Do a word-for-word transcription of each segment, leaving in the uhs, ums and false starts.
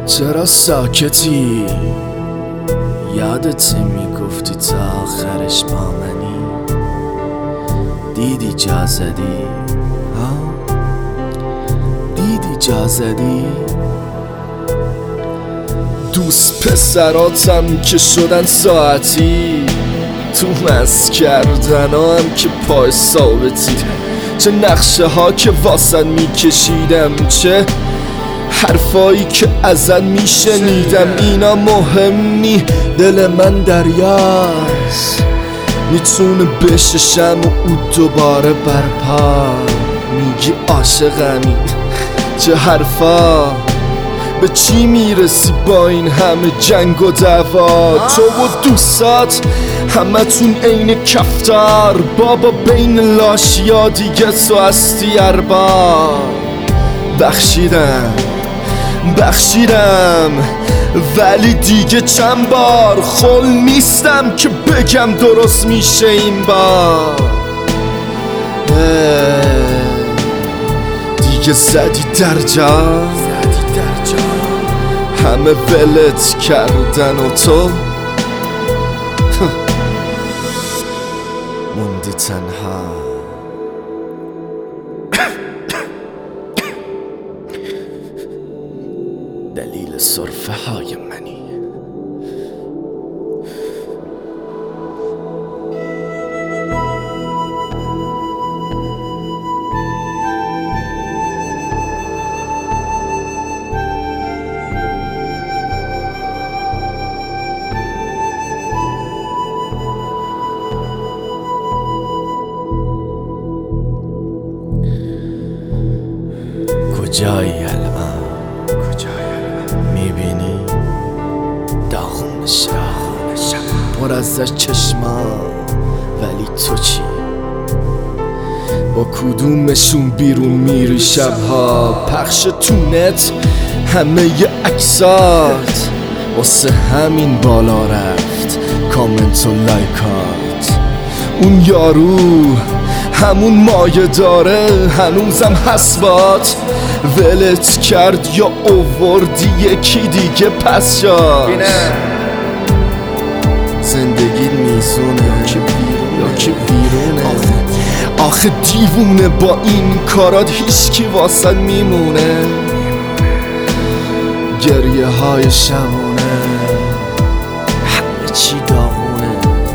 چرا ساکتی؟ یادت میگفتی تا آخرش با منی؟ دیدی جا زدی؟ ها؟ دیدی جا زدی؟ دوست پسراتم که شدن ساعتی، تو مست کردن هم که پای ثابتی. چه نقشه ها که واسن میکشیدم، چه حرفایی که ازن میشنیدم. اینا مهم نی، دل من دریاست، میتونه بشه شم و او دوباره برپا. میگی عاشقمی، چه حرفا؟ به چی میرسی با این همه جنگ و دعوا؟ تو و دوستات همه تون عین کفتار، بابا بین لاشیا دیگه تو هستی ارباب. بخشیدم بخشیدم ولی دیگه چند بار خل نیستم که بگم درست میشه این بار. دیگه زدی در جا، همه ولت کردن و تو موندی تنها. دلیل سرفه های منی. کجایی الان؟ میبینی داغون شب پر از چشما، ولی تو چی؟ با کدومشون بیرون میری شبها؟ پخش تو نت همه ی عکسات، واسه همین بالا رفت کامنت و لایکات. اون یارو همون مایه داره هنوزم حسبات، ولت کرد یا اووردی یکی دیگه پس شاد. زندگی میزونه یا که بیرونه؟ آخه دیوونه با این کارات هیچکی واسد میمونه. گریه های شبونه، همه چی داغونه.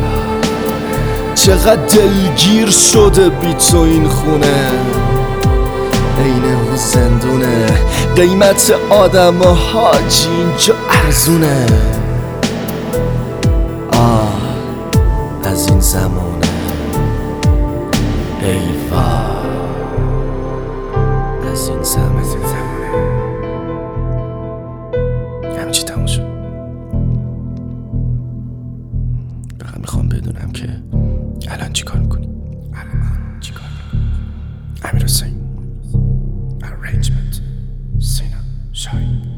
چقدر دلگیر شده بی تو این خونه، اینه و زندونه. قیمت آدم و حاجی اینجا ارزونه. آه از این زمونه، ای وای از این زمونه. همه چی تموم شد. فقط میخوام بدونم که الان چی کار میکنی؟ الان چی کار میکنی؟ امیر حسین Arrangement Sina Shine.